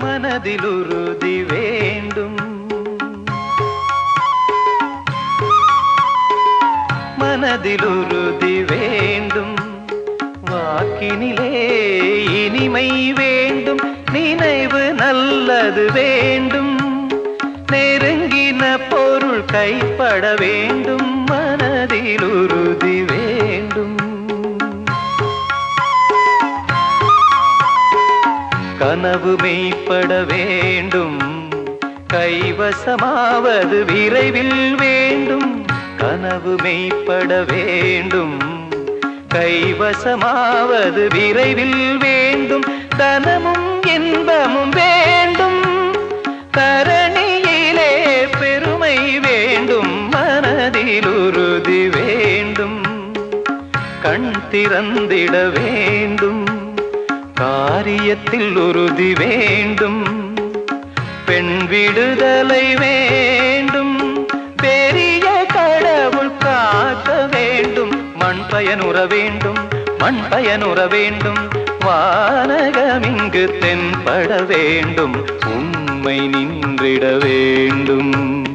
மனதில் உறுதி வேண்டும், மனதில் உறுதி வேண்டும். வாக்கினிலே இனிமை வேண்டும், நினைவு நல்லது வேண்டும். நெருங்கின பொருள் கைப்பட வேண்டும், மனதில் உறுதி வேண்டும். கனவு மெய்ப்பட வேண்டும், கைவசமாவது விரைவில் வேண்டும். கனவு மெய்ப்பட வேண்டும், கைவசமாவது விரைவில் வேண்டும். தனமும் இன்பமும் வேண்டும், தரணியிலே பெருமை வேண்டும், மனதில் உறுதி வேண்டும். கண் திறந்திட வேண்டும், காரியத்தில் உறுதி வேண்டும். பெண் விடுதலை வேண்டும், பெரிய கடவுள் காக்க வேண்டும். மண் பயனுற வேண்டும், மண் பயனுற வேண்டும். வானகம் இங்கு தென்பட வேண்டும், உண்மை நின்றிட வேண்டும்.